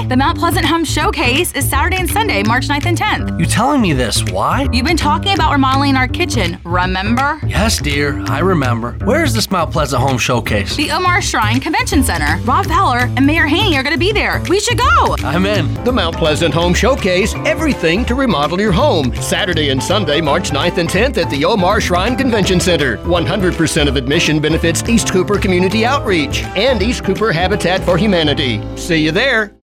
The Mount Pleasant Home Showcase is Saturday and Sunday, March 9th and 10th. You telling me this? Why? You've been talking about remodeling our kitchen, remember? Yes, dear, I remember. Where is this Mount Pleasant Home Showcase? The Omar Shrine Convention Center. Rob Fowler and Mayor Haney are going to be there. We should go. I'm in. The Mount Pleasant Home Showcase, everything to remodel your home. Saturday and Sunday, March 9th and 10th at the Omar Shrine Convention Center. 100% of admission benefits East Cooper Community Outreach and East Cooper Habitat for Humanity. See you there.